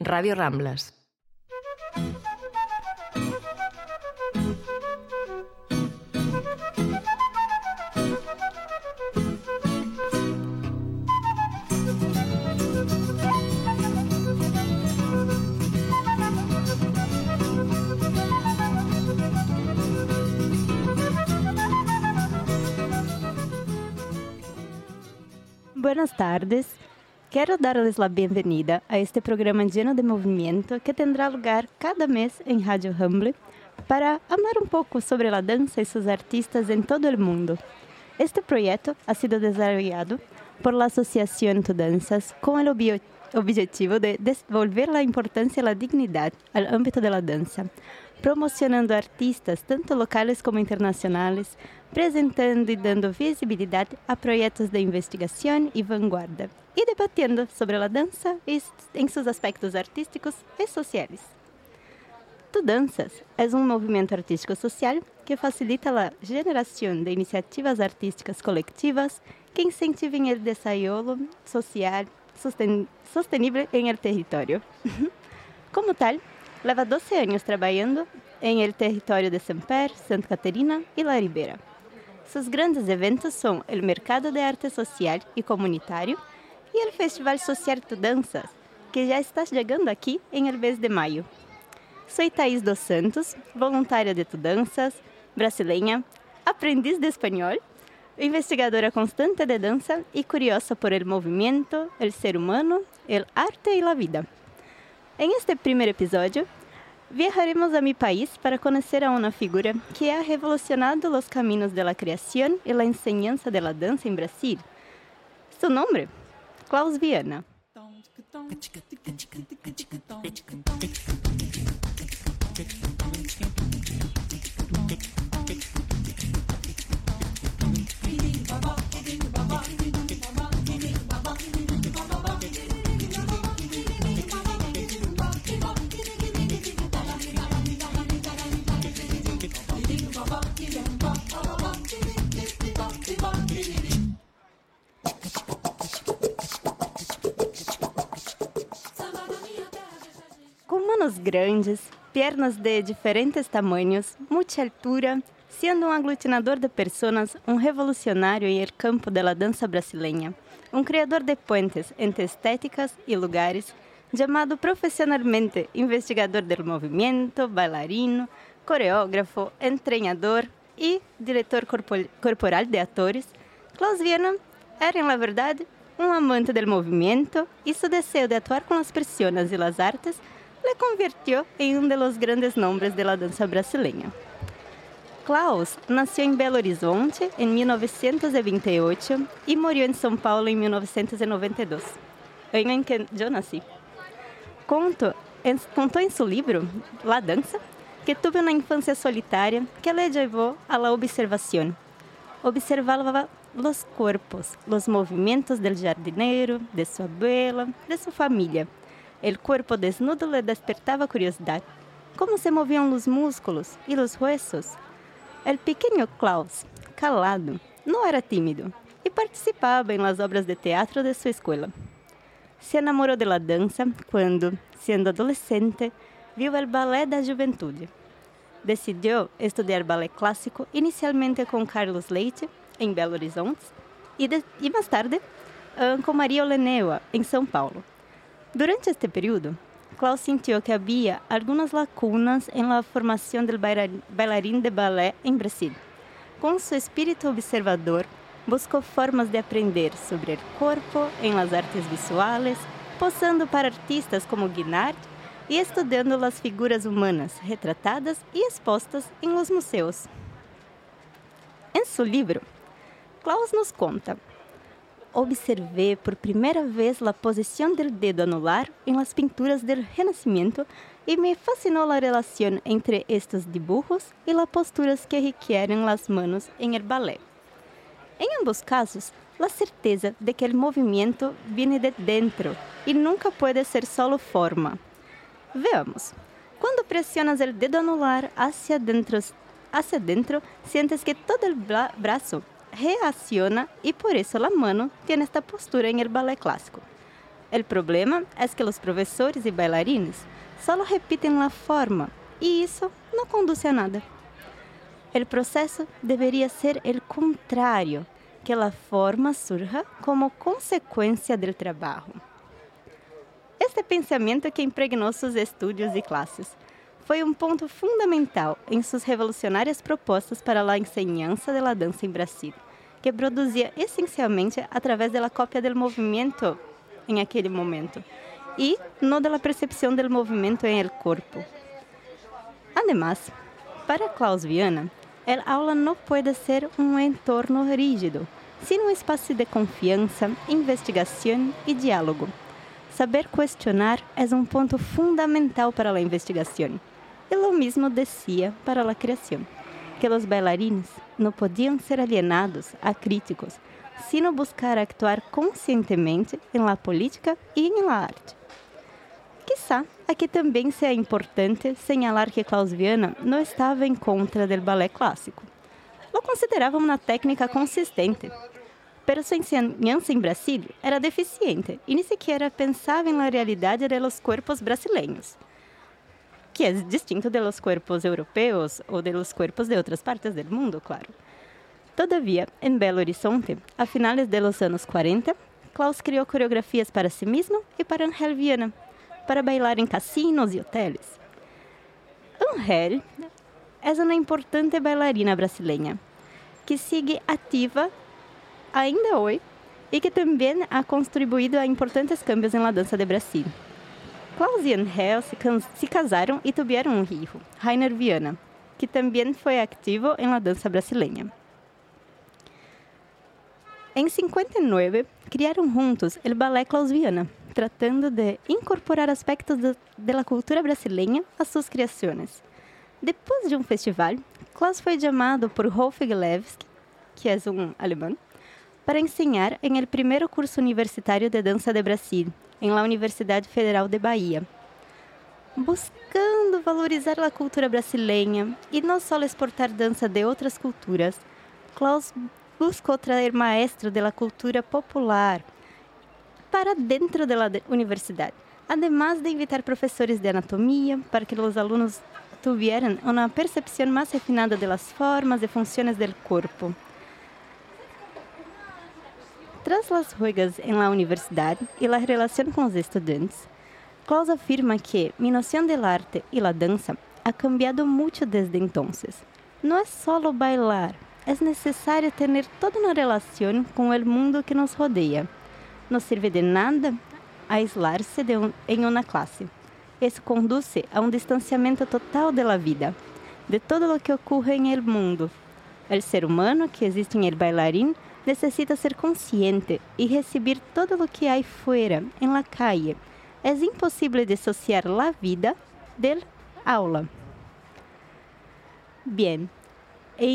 Radio Ramblas. Buenas tardes. Quero darles a bem-vinda a este programa lleno de movimento que tendrá lugar cada mês em Rádio Ramble para amar um pouco sobre a dança e seus artistas em todo o mundo. Este projeto ha sido desarrollado por la Asociación Tudanzas com o objetivo de devolver a importância e a dignidade ao âmbito da dança, promocionando artistas tanto locais como internacionais, apresentando e dando visibilidade a projetos de investigação e vanguarda, e debatendo sobre a dança em seus aspectos artísticos e sociais. Tudanzas é um movimento artístico social que facilita a geração de iniciativas artísticas coletivas que incentivem o desenvolvimento social sostenible em el território. Como tal, leva 12 anos trabalhando em el território de Semper, Santa Catarina e La Ribera. Seus grandes eventos são o Mercado de Arte Social e Comunitário e o Festival Social Tudanzas, que já está chegando aqui em el mês de maio. Sou Thaís dos Santos, voluntária de Tudanzas, brasileira, aprendiz de espanhol, investigadora constante de dança e curiosa por el movimento, el ser humano, el arte e la vida. Em este primeiro episódio, viajaremos a mi país para conhecer a uma figura que ha revolucionado os caminhos de la criação e la enseñanza de la dança em Brasil. Su nombre? Klaus Viana. Com manos grandes, pernas de diferentes tamanhos, muita altura, sendo aglutinador de pessoas, revolucionário em el campo de la dança brasileña, criador de puentes entre estéticas e lugares, chamado profissionalmente investigador del movimento, bailarino, coreógrafo, treinador e diretor corporal de atores, Klaus Viana era, na verdade, amante del movimento e seu desejo de atuar com as pessoas e as artes le convirtió en de los grandes nombres de la danza brasileña. Klaus nació en Belo Horizonte en 1928 y murió en São Paulo en 1992, año en que yo nací. Contó en su libro, La Danza, que tuve una infancia solitaria que le llevó a la observación. Observaba los cuerpos, los movimientos del jardinero, de su abuela, de su familia. El cuerpo desnudo le despertaba curiosidad. ¿Cómo se movían los músculos y los huesos? El pequeño Klaus, calado, no era tímido y participaba en las obras de teatro de su escuela. Se enamoró de la danza cuando, siendo adolescente, vio el ballet da juventude. Decidió estudiar ballet clásico inicialmente con Carlos Leite, en Belo Horizonte, y más tarde con Maria Olenewa, en São Paulo. Durante este período, Klaus sintió que había algunas lacunas en la formación del bailarín de ballet en Brasil. Con su espíritu observador, buscó formas de aprender sobre el cuerpo en las artes visuales, posando para artistas como Guinard y estudiando las figuras humanas retratadas y expostas en los museos. En su libro, Klaus nos conta: observé por primeira vez a posição del dedo anular em las pinturas del Renascimento e me fascinou a relação entre estes dibujos e las posturas que requieren las manos en el ballet. Em ambos casos, la certeza de que el movimiento viene de dentro e nunca puede ser solo forma. Veamos. Quando presionas el dedo anular hacia dentro, sientes que todo el brazo reacciona y por eso la mano tiene esta postura en el ballet clásico. El problema es que los profesores y bailarines solo repiten la forma y eso no conduce a nada. El proceso debería ser el contrario, que la forma surja como consecuencia del trabajo. Este pensamento que impregnou seus estudos e classes foi um ponto fundamental em suas revolucionárias propostas para a enseñança da dança em Brasil, que produzia essencialmente através da cópia do movimento em aquele momento e não da percepção do movimento em el corpo. Además, para Klaus Viana, el aula não pode ser um entorno rígido, sino um espaço de confiança, investigação e diálogo. Saber questionar é um ponto fundamental para a investigação. E lo mesmo decía para a criação, que os bailarines não podiam ser alienados a críticos, sino buscar actuar conscientemente em la política e em la arte. Quizá aqui também seja importante señalar que Klaus Viana não estava em contra do balé clássico. Lo considerava uma técnica consistente, pero sua enseñanza em Brasil era deficiente e nem sequer pensava em la realidade de los cuerpos brasileños, que é distinto de los cuerpos europeus ou de los cuerpos de outras partes do mundo, claro. Todavia, em Belo Horizonte, a finales de los anos 40, Klaus criou coreografias para si mesmo e para Angel Viana, para bailar em casinos e hotéis. Angel é uma importante bailarina brasileña, que sigue ativa ainda hoje e que também ha contribuído a importantes cambios na dança de Brasil. Klaus e Angel se casaram e tiveram um filho, Rainer Viana, que também foi ativo na dança brasileña. Em 59, criaram juntos o ballet Klaus Viana, tratando de incorporar aspectos da cultura brasileña a suas criações. Depois de um festival, Klaus foi chamado por Rolf Gilewski, que é um alemão, para ensinar em el primeiro curso universitário de dança de Brasil, em la Universidade Federal de Bahia. Buscando valorizar a cultura brasileña e não só exportar dança de outras culturas, Klaus buscou trazer maestros da cultura popular para dentro da universidade, además de invitar professores de anatomia para que os alunos tuvieran uma percepção mais refinada das formas e funções do corpo. Tras las ruegas en la universidad y la relación con los estudiantes, Klaus afirma que mi noción del arte y la danza ha cambiado mucho desde entonces. No es solo bailar, es necesario tener toda una relación con el mundo que nos rodea. No sirve de nada aislarse en una clase. Eso conduce a un distanciamiento total de la vida, de todo lo que ocurre en el mundo. El ser humano que existe en el bailarín necessita ser consciente e receber todo o que há fora, em la calle. É impossível dissociar a vida del aula. Bien, em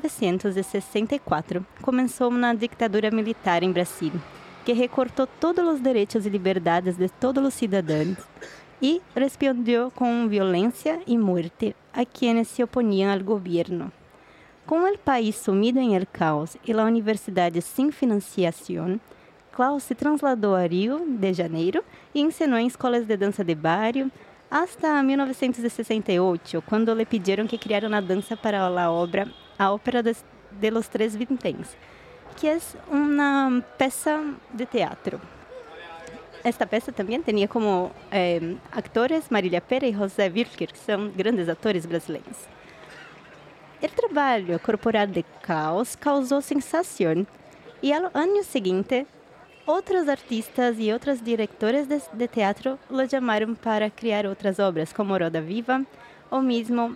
1964 começou uma ditadura militar em Brasil, que recortou todos os direitos e liberdades de todos os cidadãos e respondeu com violência e morte a quienes se oponiam ao governo. Com o país sumido em el caos e a universidade sem financiação, Klaus se trasladou a Rio de Janeiro e ensinou em escolas de dança de barrio hasta 1968, quando lhe pediram que criara uma dança para a Ópera de los Tres Vinténs, que é uma peça de teatro. Esta peça também tinha como actores Marília Pera e José Wilker, que são grandes atores brasileiros. O trabalho corporal de Klaus causou sensação e, ao ano seguinte, outros artistas e outros diretores de teatro o chamaram para criar outras obras, como Roda Viva ou mesmo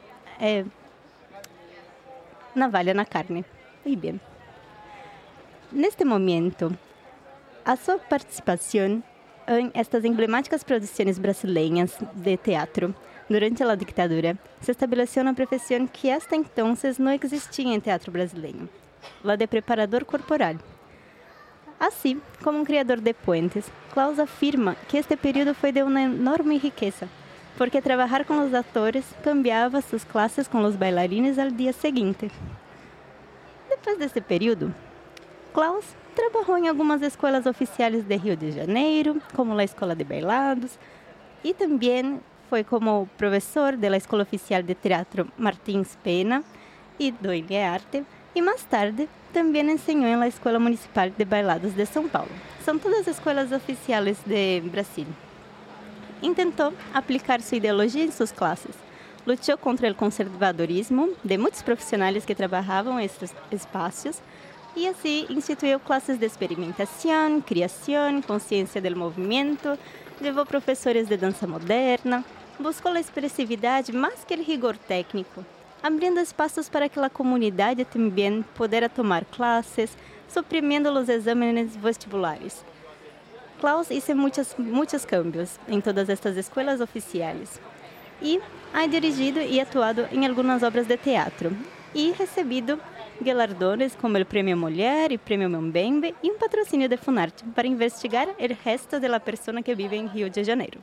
Navalha na Carne. Muito bem. Neste momento, a sua participação em estas emblemáticas produções brasileiras de teatro durante a ditadura, se estabeleceu uma profissão que hasta então não existia em teatro brasileiro, a de preparador corporal. Assim, como um criador de puentes, Klaus afirma que este período foi de uma enorme riqueza, porque trabalhar com os atores cambiava suas classes com os bailarines ao dia seguinte. Depois deste período, Klaus trabajó en algunas escuelas oficiales de Río de Janeiro, como la Escola de Bailados, y también fue como profesor de la Escuela Oficial de Teatro Martins Pena y Doile Arte, y más tarde también enseñó en la Escuela Municipal de Bailados de São Paulo. Son todas escuelas oficiales de Brasil. Intentó aplicar su ideología en sus clases. Luchó contra el conservadorismo de muchos profesionales que trabajaban en estos espacios y así instituyó clases de experimentación, creación, conciencia del movimiento, llevó profesores de danza moderna, buscó la expresividad más que el rigor técnico, abriendo espaços para que a comunidade também pudesse tomar classes, suprimindo os exames vestibulares. Klaus hizo muitos cambios em todas estas escolas oficiais e ha dirigido e atuado em algumas obras de teatro e recebido galardones como o Prêmio Mulher e Prêmio Mambembe e patrocínio de Funarte para investigar o resto da pessoa que vive em Rio de Janeiro.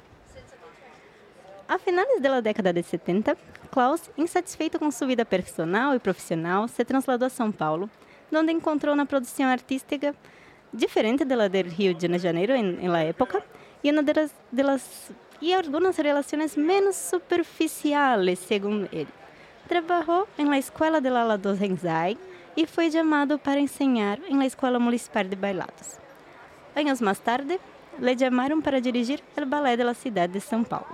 A finales da década de 70, Klaus, insatisfeito com sua vida personal e profissional, se trasladou a São Paulo, onde encontrou uma produção artística diferente da do Rio de Janeiro na época e uma e algumas relações menos superficiais, segundo ele. Trabalhou na Escola de la Docença e foi chamado para ensinar na Escola Municipal de Bailados. Anos mais tarde, le chamaram para dirigir o balé da cidade de São Paulo.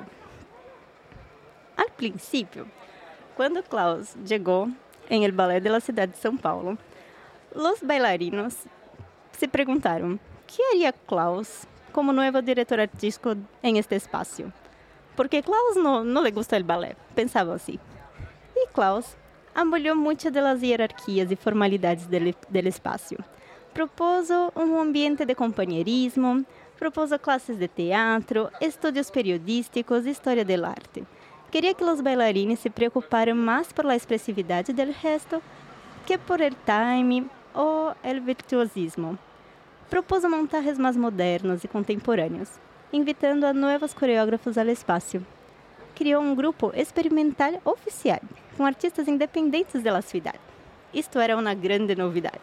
Al princípio, quando Klaus chegou em el balé da cidade de São Paulo, os bailarinos se perguntaram: que haria Klaus como novo diretor artístico em este espaço? Porque Klaus não lhe gusta o balé, pensavam assim. E Klaus aboliu muitas das hierarquias e formalidades do espaço. Propôs ambiente de companheirismo, propôs classes de teatro, estudos periodísticos e história da arte. Queria que os bailarines se preocuparam mais por la expressividade do resto que por el time ou el virtuosismo. Propôs montajes mais modernos e contemporâneos, invitando a novos coreógrafos ao espaço. Criou grupo experimental oficial, com artistas independentes da cidade. Isto era uma grande novidade.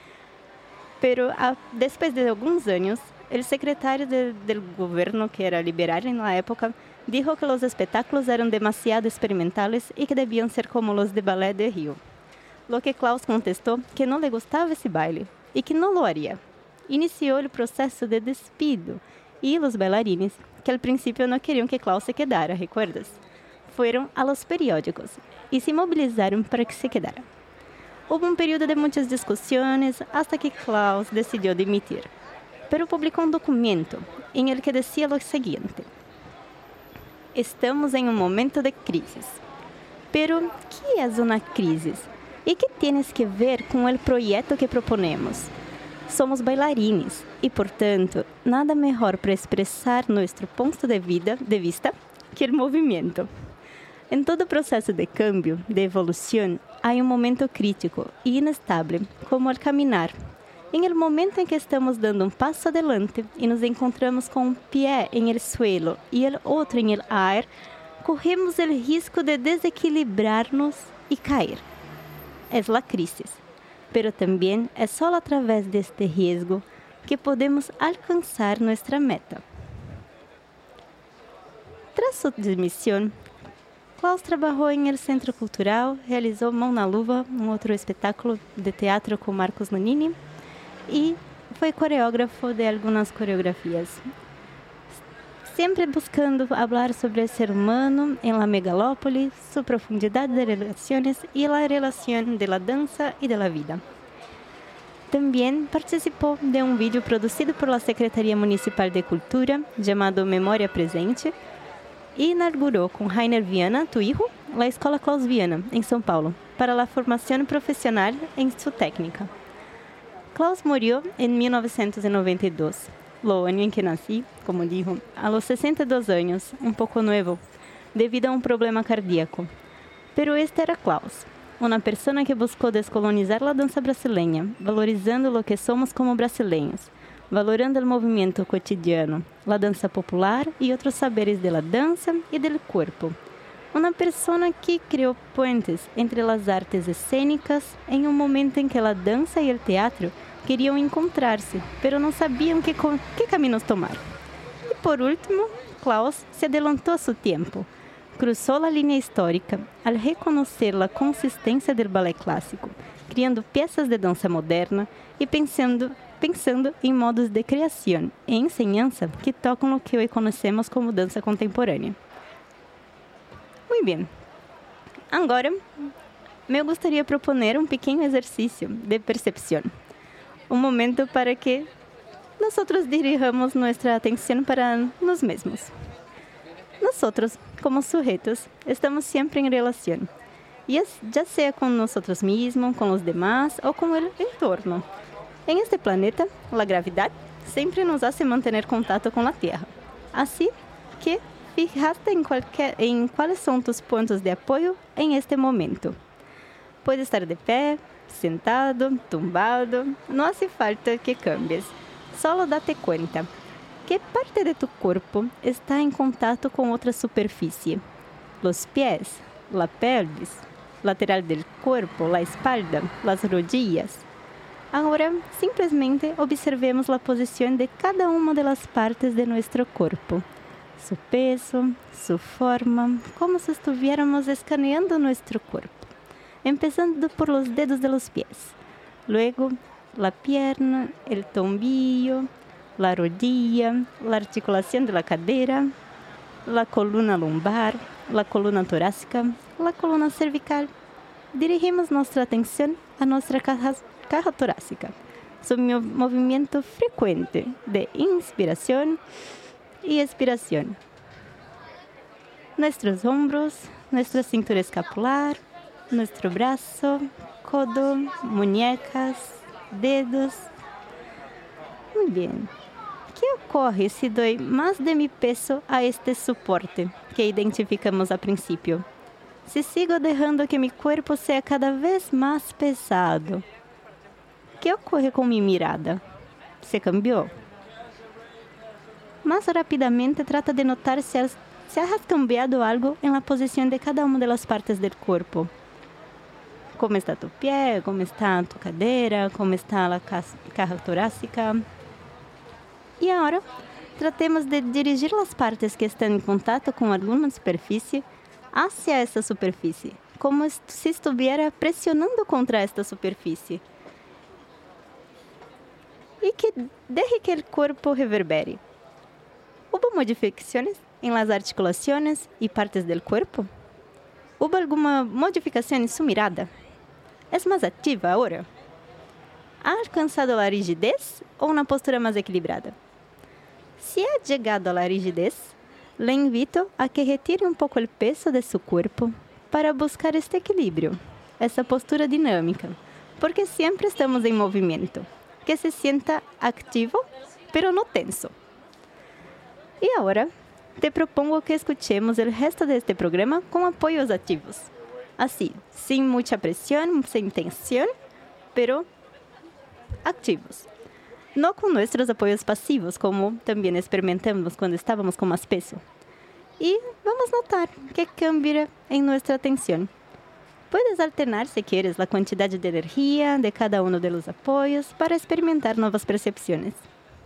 Pero, depois de alguns anos, o secretário do governo, que era liberal na época, dijo que os espetáculos eram demasiado experimentales e que deviam ser como os de balé de Rio. Lo que Klaus contestou que não lhe gostava esse baile e que não lo haria. Iniciou o processo de despido e os bailarines, que al princípio não queriam que Klaus se quedara, ¿recuerdas? Foram a los periódicos e se mobilizaram para que se quedara. Houve período de muitas discussões hasta que Klaus decidiu demitir. Pero publicou documento em el que decía lo seguinte: estamos em momento de crisis. Pero, ¿qué es una crisis? ¿Y qué tienes que ver con el proyecto que proponemos? Somos bailarines e, portanto, nada melhor para expressar nosso ponto de vista que o movimento. Em todo processo de cambio, de evolução, há momento crítico e inestável, como o caminhar. Em el momento em que estamos dando passo adelante e nos encontramos com pé em el suelo e el outro em el ar, corremos o risco de desequilibrar-nos e cair. É a crise, pero também é só através deste risco que podemos alcançar nossa meta. Tras sua demissão, Klaus trabalhou em el Centro Cultural, realizou Mão na Luva, outro espetáculo de teatro com Marcos Nonini, e foi coreógrafo de algumas coreografias. Sempre buscando falar sobre o ser humano em la megalópole, sua profundidade de relações e a relação de la dança e de la vida. Também participou de vídeo produzido por la Secretaria Municipal de Cultura, chamado Memória Presente, e inaugurou com Rainer Viana, tu hijo, a Escola Klaus Viana, em São Paulo, para a formação profissional em sua técnica. Klaus morreu em 1992, o ano em que nasci, como dijo, a los 62 anos, pouco novo, devido a problema cardíaco. Pero este era Klaus, uma pessoa que buscou descolonizar a dança brasileña, valorizando o que somos como brasileños, valorando o movimento cotidiano, a dança popular e outros saberes da dança e do corpo. Uma pessoa que criou puentes entre as artes cênicas em momento em que a dança e o teatro Querían encontrarse, pero no sabían qué caminos tomar. Y por último, Klaus se adelantó a su tiempo. Cruzó la línea histórica al reconocer la consistencia del ballet clásico, criando piezas de danza moderna y pensando em modos de criação e enseñanza que tocam o que hoje conhecemos como dança contemporânea. Muito bem. Agora, me gostaria proponer um pequeno exercício de percepção. Um momento para que nós dirijamos nossa atenção para nós mesmos. Nós, como sujetos, estamos sempre em relação, já seja com nós mesmos, com os demás ou com o entorno. En este planeta, la gravedad siempre nos hace mantener contacto con la Tierra. Así que fíjate en cuáles son tus puntos de apoyo en este momento. Puede estar de pé, sentado, tumbado, no hace falta que cambies. Solo date cuenta. ¿Qué parte de tu cuerpo está en contacto con otra superficie? Los pies, la pelvis, lateral del cuerpo, la espalda, las rodillas. Agora, simplesmente observemos a posição de cada uma das partes de nosso corpo. Su peso, su forma, como se estuviéramos escaneando nosso corpo. Empezando por los dedos de los pies. Luego, la pierna, el tombillo, la rodilla, la articulación de la cadera, la columna lumbar, la columna torácica, la columna cervical. Dirigimos nossa atenção a nossa caja torácica, su movimiento frecuente de inspiración y expiración. Nuestros hombros, nuestra cintura escapular, nuestro brazo, codo, muñecas, dedos. Muy bien. ¿Qué ocurre si doy más de mi peso a este soporte que identificamos a principio? Si sigo dejando que mi cuerpo sea cada vez más pesado, ¿qué ocurre con mi mirada? ¿Se cambió? Más rápidamente trata de notar si has cambiado algo en la posición de cada una de las partes del cuerpo. ¿Cómo está tu pie? ¿Cómo está tu cadera? ¿Cómo está la caja torácica? Y ahora, tratemos de dirigir las partes que están en contacto con alguna superficie hacia esa superficie, como si estuviera presionando contra esta superficie. Y que deje que el cuerpo reverbere. ¿Hubo modificaciones en las articulaciones y partes del cuerpo? ¿Hubo alguna modificación en su mirada? ¿Es más activa ahora? ¿Ha alcanzado la rigidez o una postura más equilibrada? Si ha llegado a la rigidez, le invito a que retire un poco el peso de su cuerpo para buscar este equilibrio, esa postura dinámica, porque siempre estamos en movimiento. Que se sienta activo, pero no tenso. Y ahora, te propongo que escuchemos el resto de este programa con apoyos activos. Así, sin mucha presión, sin tensión, pero activos. No con nuestros apoyos pasivos, como también experimentamos cuando estábamos con más peso. Y vamos a notar que cambia en nuestra atención. Puedes alternar, si quieres, la cantidad de energía de cada uno de los apoyos para experimentar nuevas percepciones.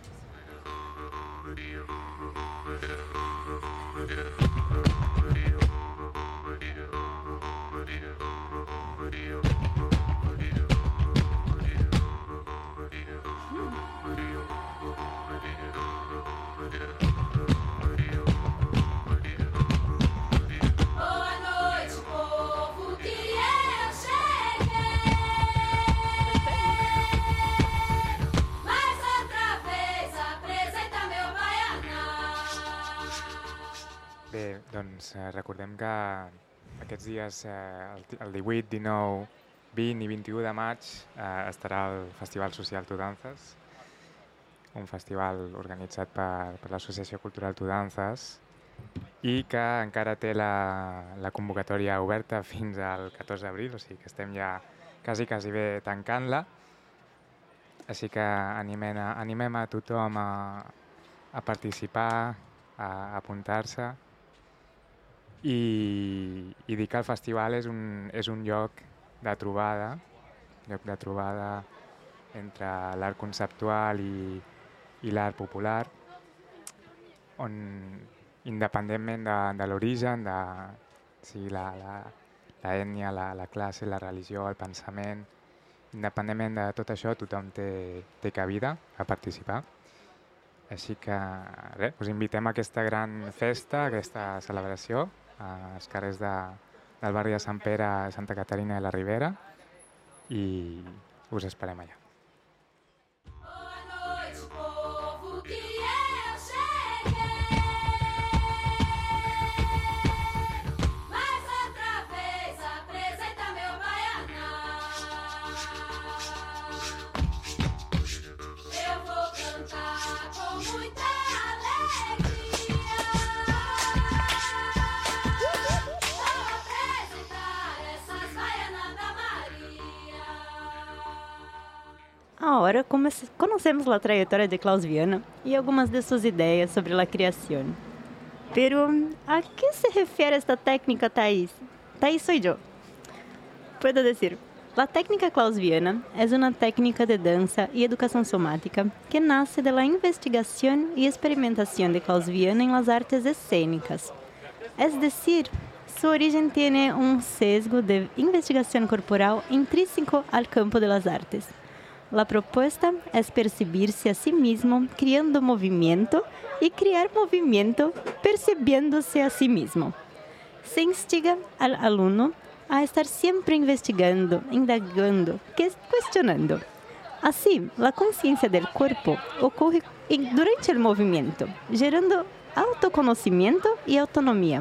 Bé, doncs recordem que aquests dies, el 18, 19, 20 i 21 de maig, estarà el Festival Social Tudanzas, un festival organitzat per l'Associació Cultural Tudanzas i que encara té la convocatòria oberta fins al 14 d'abril, o sigui que estem ja quasi bé tancant-la. Així que animem a tothom a participar, a apuntar-se i dir que el festival és un lloc de trobada entre l'art conceptual i l'art popular, on independentment de l'origen, de sigui l'ètnia, la classe, la religió, el pensament, independentment de tot això, tothom té cabida a participar. Així que res, us invitem a aquesta gran festa, a aquesta celebració, als carrers del barri de Sant Pere, Santa Caterina i la Ribera, i us esperem allà. Ahora conocemos la trayectoria de Klaus Viana y algunas de sus ideas sobre la creación. Pero, ¿a qué se refiere esta técnica, Thais? Thais soy yo. Puedo decir, la técnica Klaus Viana es una técnica de danza y educación somática que nace de la investigación y experimentación de Klaus Viana en las artes escénicas. Es decir, su origen tiene un sesgo de investigación corporal intrínseco al campo de las artes. La propuesta es percibirse a sí mismo creando movimiento y crear movimiento percibiéndose a sí mismo. Se instiga al alumno a estar siempre investigando, indagando, cuestionando. Así, la conciencia del cuerpo ocurre durante el movimiento, gerando autoconocimiento y autonomía.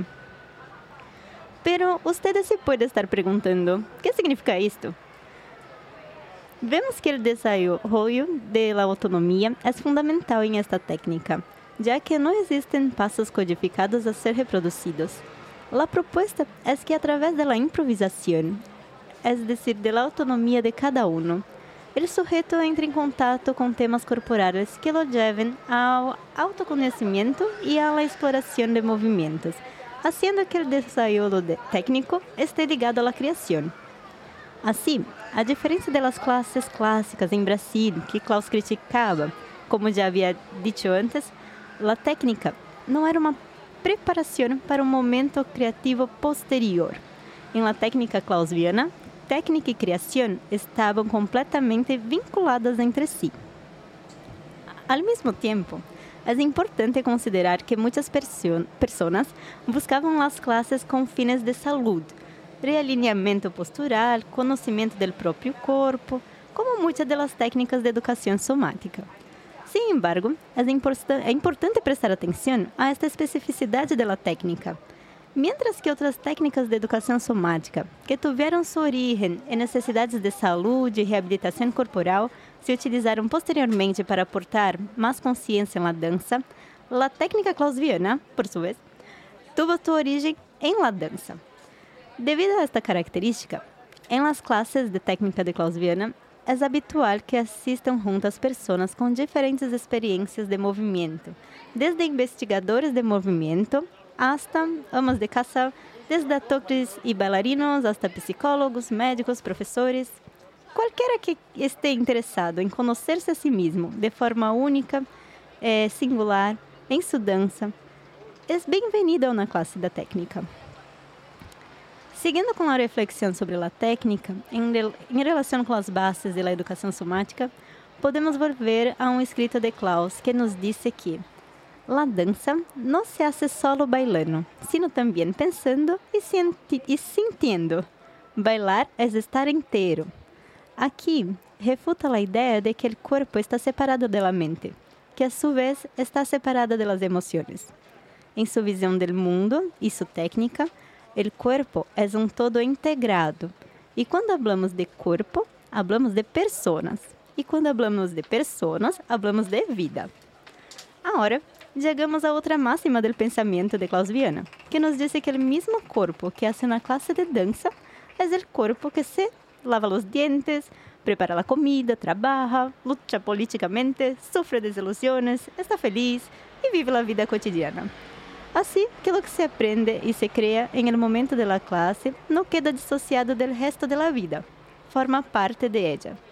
Pero ustedes se pueden estar preguntando, ¿qué significa esto? Vemos que el desarrollo de la autonomía es fundamental en esta técnica, ya que no existen pasos codificados a ser reproducidos. La propuesta es que a través de la improvisación, es decir, de la autonomía de cada uno, el sujeto entre en contacto con temas corporales que lo lleven al autoconocimiento y a la exploración de movimientos, haciendo que el desarrollo técnico esté ligado a la creación. Así, a diferencia de las clases clásicas en Brasil, que Klaus criticaba, como ya había dicho antes, la técnica no era una preparación para un momento creativo posterior. En la técnica clausiana, técnica y creación estaban completamente vinculadas entre sí. Al mismo tiempo, es importante considerar que muchas personas buscaban las clases con fines de salud, realineamiento postural, conocimiento del propio cuerpo, como muchas de las técnicas de educación somática. Sin embargo, es importante prestar atención a esta especificidad de la técnica. Mientras que otras técnicas de educación somática, que tuvieron su origen en necesidades de salud y rehabilitación corporal, se utilizaron posteriormente para aportar más conciencia en la danza, la técnica clausiana, por su vez, tuvo su origen en la danza. Debido a esta característica, en las clases de técnica de Klaus Viana, es habitual que asistan juntas personas con diferentes experiencias de movimiento, desde investigadores de movimiento hasta amas de casa, desde actores y bailarinos hasta psicólogos, médicos, profesores. Cualquiera que esté interesado en conocerse a sí mismo de forma única, singular, en su danza, es bienvenido a una clase de técnica. Seguindo com a reflexão sobre a técnica, em relação com as bases da educação somática, podemos volver a um escrito de Klaus que nos disse que a dança não se hace solo bailando, sino também pensando e sintiendo. Bailar é estar inteiro. Aqui, refuta a ideia de que o corpo está separado da mente, que a sua vez está separada das emoções. Em sua visão do mundo e sua técnica, o corpo é um todo integrado. E quando hablamos de corpo, hablamos de personas. E quando hablamos de personas, hablamos de vida. Agora, chegamos a outra máxima do pensamento de Klaus Viana, que nos diz que o mesmo corpo que hace na classe de dança é o corpo que se lava os dientes, prepara a comida, trabalha, luta politicamente, sofre desilusões, está feliz e vive a vida cotidiana. Assim que o que se aprende e se crea em el momento de la clase não queda dissociado del resto de la vida, forma parte de ella.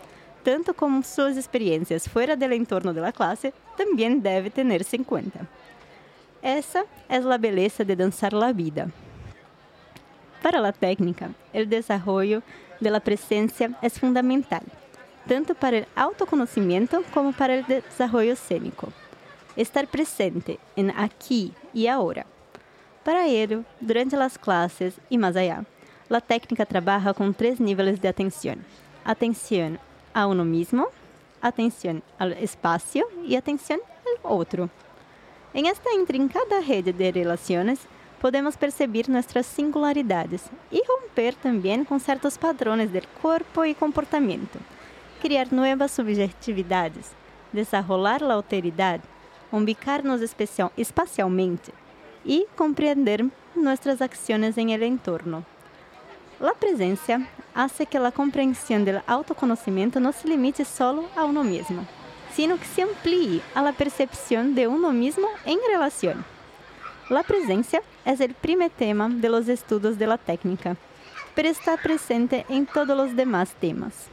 tanto como suas experiências fora do entorno da classe, também deve ter-se em conta. Essa é a beleza de dançar la vida. Para a técnica, o desenvolvimento da presença é fundamental, tanto para o autoconhecimento como para o desenvolvimento cênico. Estar presente em aqui e agora. Para ello, durante as classes e mais allá, a técnica trabalha com 3 níveis de atenção. Atenção a uno mismo, atenção ao espaço e atenção ao outro. Em esta intrincada rede de relações, podemos perceber nossas singularidades e romper também com certos padrões do corpo e comportamento, criar novas subjetividades, desenvolver a alteridade, ubicar-nos espacialmente e compreender nossas ações em el entorno. A presença hace que a compreensão do autoconhecimento não se limite solo a uno mesmo, sino que se amplie a la percepção de uno mismo em relação. A presença é o primeiro tema de los estudos de la técnica, pero está presente em todos os demás temas.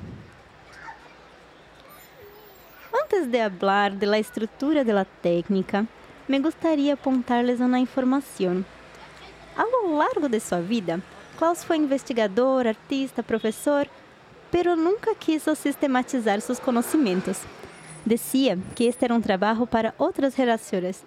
Antes de hablar de la estrutura de la técnica, me gustaría apontar-les uma informação. A lo largo de sua vida, Klaus foi investigador, artista, professor, pero nunca quiso sistematizar seus conhecimentos. Dizia que este era um trabalho para outras gerações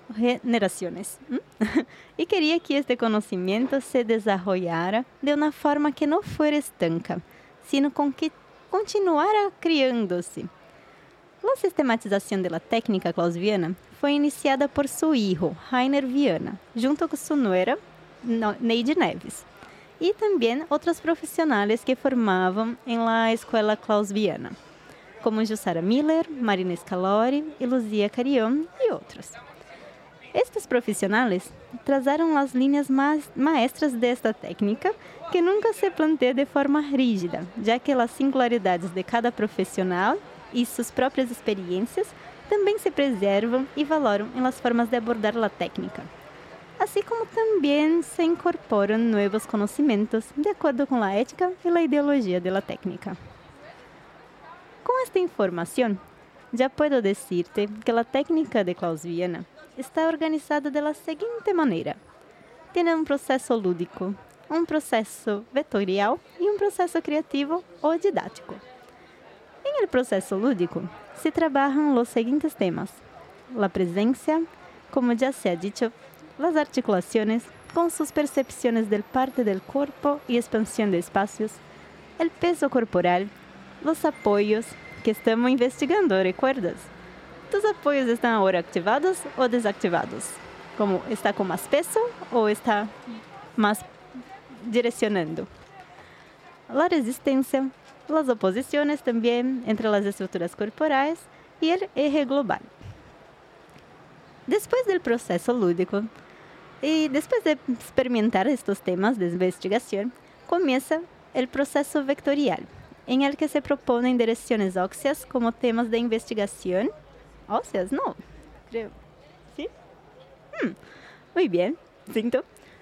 e queria que este conhecimento se desenvolvara de uma forma que não fosse estanca, sino com que continuara criando-se. A sistematização da técnica clausiana foi iniciada por seu filho, Rainer Viana, junto com sua nuera, Neide Neves, e também outros profissionais que formavam em la Escola Clausiana, como Jussara Miller, Marina Scalori e Luzia Carion e outros. Estes profissionais trazaram as linhas maestras desta técnica, que nunca se planteia de forma rígida, já que as singularidades de cada profissional e suas próprias experiências também se preservam e valoram em las formas de abordar a técnica, assim como também se incorporam novos conhecimentos de acordo com a ética e a ideologia da técnica. Com esta informação, já posso dizer-te que a técnica de Clausiana está organizada da seguinte maneira: tem um processo lúdico, um processo vetorial e um processo criativo ou didático. Em el processo lúdico, se trabalham os seguintes temas: a presença, como já se ha dicho, as articulações, com suas percepções del parte del corpo e expansão de espaços, el peso corporal, os apoios, que estamos investigando, ¿recuerdas? Tus apoios estão agora ativados ou desativados? Como está com mais peso ou está mais direcionando? A resistência, as oposições também entre as estruturas corporais e o eje global. Depois do processo lúdico e depois de experimentar estes temas de investigação, começa o processo vectorial, em el que se propõem direções ósseas como temas de investigação. Ósseas? Não, creo. ¿Sí? Muy bien, sinto.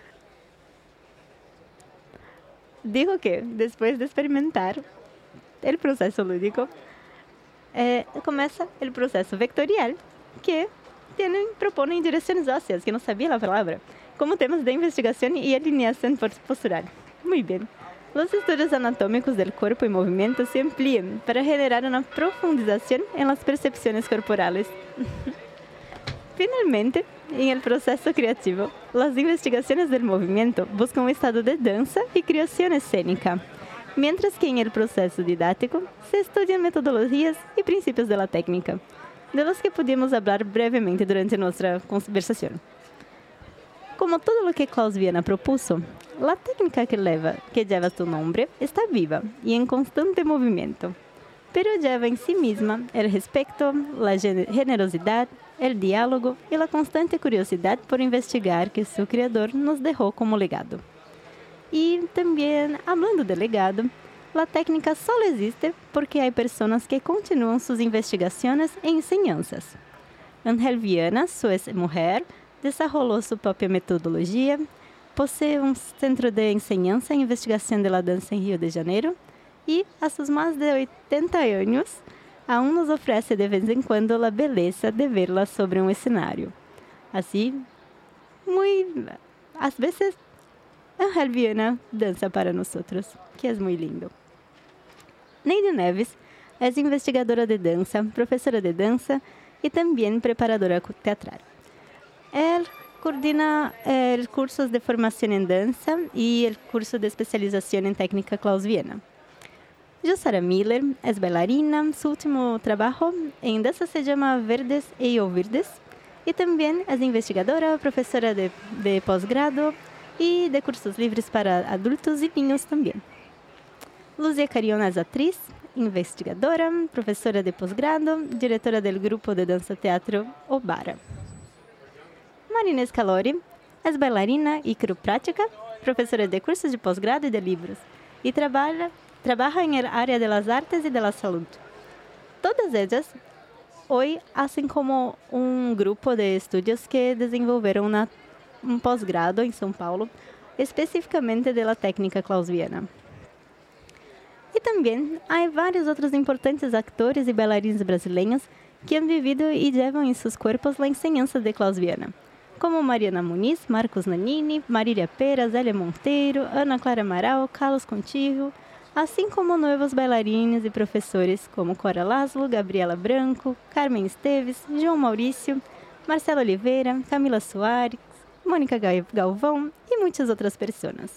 Digo que, depois de experimentar o processo lúdico, começa o processo vectorial, que propõem direções ósseas, que não sabia a palavra, como temas de investigação e alineação postural. Muito bem. Os estudos anatômicos do corpo e movimento se ampliam para generar uma profundização em las percepções corporales. Finalmente, em el processo criativo, as investigações do movimento buscam um estado de dança e criação escênica, mientras que em el processo didático se estudiam metodologias e princípios da técnica, de los que pudimos falar brevemente durante nossa conversação. Como todo o que Klaus Viana propuso, a técnica que leva seu nome está viva e em constante movimento, pero lleva em si mesma o respeito, a generosidade, o diálogo e a constante curiosidade por investigar que seu criador nos deixou como legado. E também, hablando de legado, a técnica só existe porque há pessoas que continuam suas investigações e enseñanças. Ángel Viana, sua mulher, desarrollou sua própria metodologia, possui um centro de enseñanza e investigação da dança em Rio de Janeiro e, a seus mais de 80 anos, aún nos ofrece de vez em quando a beleza de verla sobre um cenário. Assim, às vezes, Ángel Viana dança para nós, que é muito lindo. Neide Neves é investigadora de dança, professora de dança e também preparadora teatral. Ela coordena os cursos de formação em dança e o curso de especialização em técnica Klaus Viana. Jussara Miller é bailarina, seu último trabalho em dança se chama Verdes e Verdes, e também é investigadora, professora de pós-grado e de cursos livres para adultos e niños também. Lúcia Cariona é atriz, investigadora, professora de pós-grado, diretora do grupo de dança-teatro Obara. Marina Scalori é bailarina e quiroprática, professora de cursos de pós-grado e de livros, e trabalha na área das artes e da saúde. Todas elas hoje hacen como um grupo de estudos que desenvolveram um pós-grado em São Paulo, especificamente da técnica Klaus Viana. E também há vários outros importantes atores e bailarinos brasileiros que han vivido e levam em seus corpos a enseñanza de Klaus Viana, como Mariana Muniz, Marcos Nanini, Marília Pera, Zélia Monteiro, Ana Clara Amaral, Carlos Contijo, assim como novos bailarines e professores como Cora Laszlo, Gabriela Branco, Carmen Esteves, João Maurício, Marcelo Oliveira, Camila Soares, Mônica Galvão e muitas outras pessoas.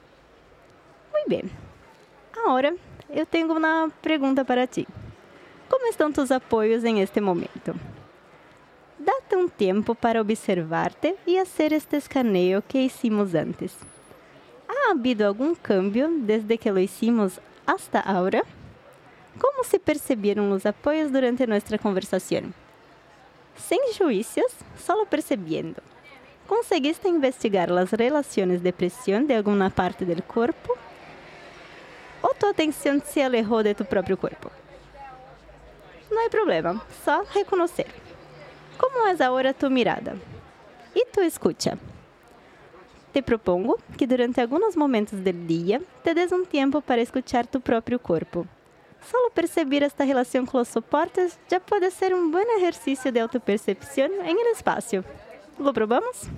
Muito bem. Agora, eu tenho uma pergunta para ti. Como estão tus apoios em este momento? Dá-te um tempo para observar-te e fazer este escaneio que hicimos antes. ¿Ha habido algum cambio desde que lo hicimos hasta ahora? Como se percebieron os apoios durante nossa conversação? Sem juízos, solo percebiendo. ¿Conseguiste investigar as relações de pressão de alguma parte do corpo? ¿O tu atenção se alejou de tu próprio corpo? Não há problema, só reconhecer. Como é agora tu mirada? E tu escucha? Te propongo que durante alguns momentos do dia te des um tempo para escuchar tu próprio corpo. Solo perceber esta relação com os soportes já pode ser um bom exercício de autopercepção em el espaço. ¿Lo probamos?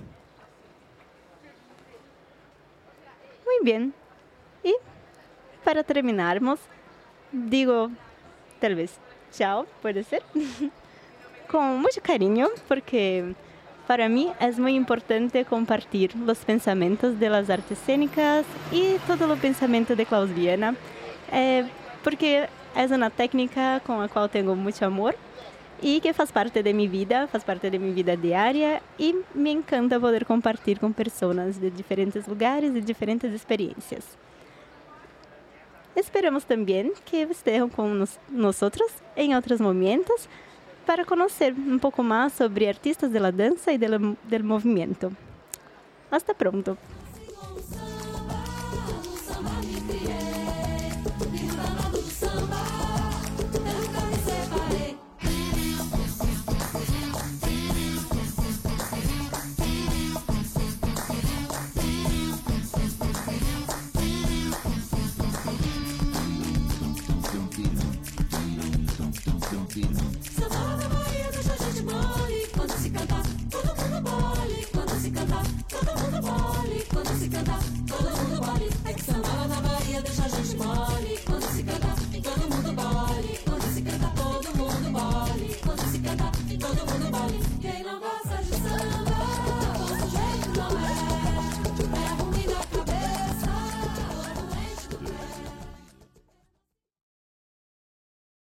Muito bem. E, para terminarmos, digo, talvez, tchau, pode ser? Com muito carinho, porque para mim é muito importante compartilhar os pensamentos das artes cênicas e todo o pensamento de Klaus Viana, porque é uma técnica com a qual tenho muito amor e que faz parte de minha vida diária, e me encanta poder compartilhar com pessoas de diferentes lugares e diferentes experiências. Esperamos também que estejam com nós em outros momentos para conhecer um pouco mais sobre artistas da dança e do movimento. Hasta pronto! Quem não